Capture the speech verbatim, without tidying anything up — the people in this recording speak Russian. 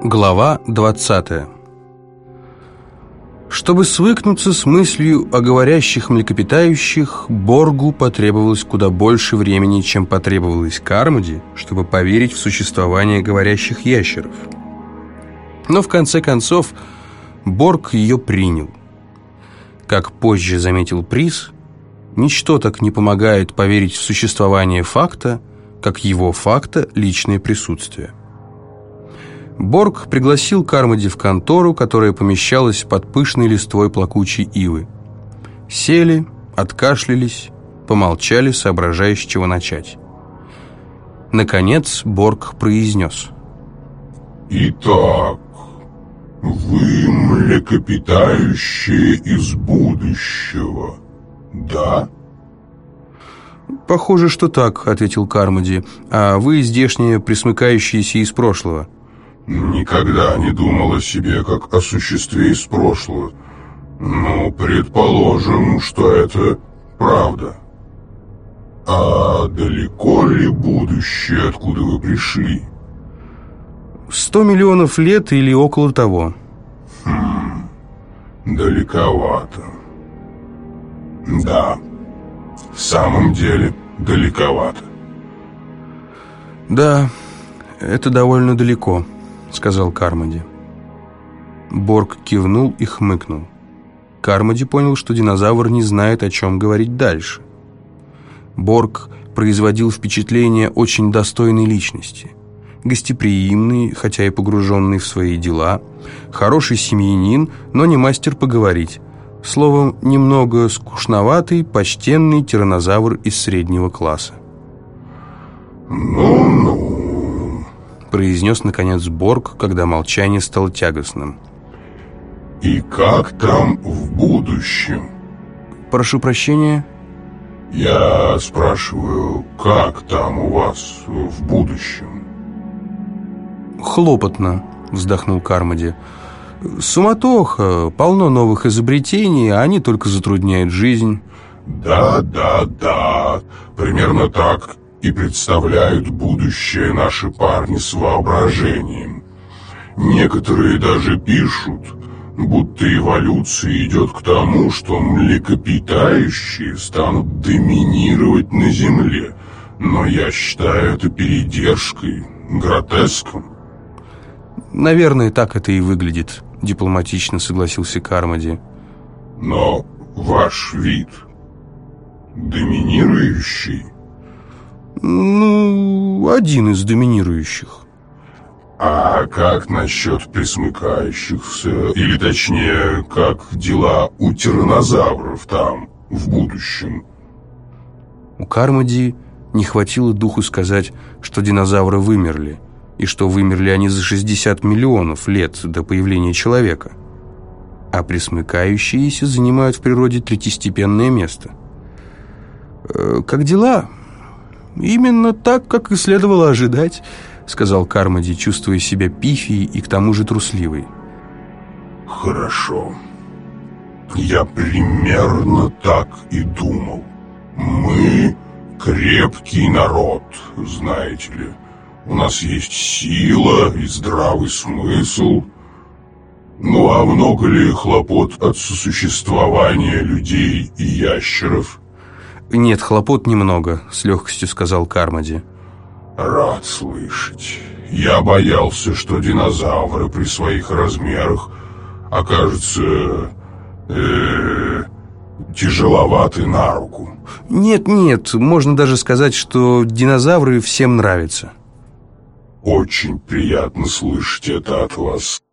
Глава двадцатая. Чтобы свыкнуться с мыслью о говорящих млекопитающих, Боргу потребовалось куда больше времени, чем потребовалось Кармоди, чтобы поверить в существование говорящих ящеров. Но в конце концов Борг ее принял. Как позже заметил Прис, ничто так не помогает поверить в существование факта, как его факта личное присутствие. Борг пригласил Кармоди в контору, которая помещалась под пышной листвой плакучей ивы. Сели, откашлялись, помолчали, соображая, с чего начать. Наконец Борг произнес: «Итак, вы млекопитающие из будущего, да?» «Похоже, что так», — ответил Кармоди. «А вы здешние пресмыкающиеся из прошлого». «Никогда не думал о себе как о существе из прошлого. Ну, предположим, что это правда. А далеко ли будущее, откуда вы пришли?» «Сто миллионов лет или около того». Хм, далековато. Да, в самом деле далековато. «Да, это довольно далеко», — сказал Кармоди. Борг кивнул и хмыкнул. Кармоди понял, что динозавр не знает, о чем говорить дальше. Борг производил впечатление очень достойной личности. Гостеприимный, хотя и погруженный в свои дела, хороший семьянин, но не мастер поговорить. Словом, немного скучноватый, почтенный тираннозавр из среднего класса. «Ну-ну», — произнес, наконец, Борг, когда молчание стало тягостным. «И как там в будущем?» «Прошу прощения?» «Я спрашиваю, как там у вас в будущем?» «Хлопотно», — вздохнул Кармоди. «Суматоха, полно новых изобретений, а они только затрудняют жизнь». «Да-да-да, примерно так и представляют будущее наши парни с воображением. Некоторые даже пишут, будто эволюция идет к тому, что млекопитающие станут доминировать на Земле. Но я считаю это передержкой, гротеском». «Наверное, так это и выглядит», — дипломатично согласился Кармоди. «Но ваш вид доминирующий?» «Ну, один из доминирующих». «А как насчет пресмыкающихся? Или точнее, как дела у тираннозавров там, в будущем?» У Кармоди не хватило духу сказать, что динозавры вымерли, и что вымерли они за шестьдесят миллионов лет до появления человека. А пресмыкающиеся занимают в природе третьестепенное место. «Как дела?» «Именно так, как и следовало ожидать», — сказал Кармоди, чувствуя себя пифией и к тому же трусливой. «Хорошо. Я примерно так и думал. Мы крепкий народ, знаете ли. У нас есть сила и здравый смысл. Ну а много ли хлопот от сосуществования людей и ящеров?» «Нет, хлопот немного», — с легкостью сказал Кармоди. «Рад слышать. Я боялся, что динозавры при своих размерах окажутся э, тяжеловаты на руку». «Нет, нет, можно даже сказать, что динозавры всем нравятся». «Очень приятно слышать это от вас.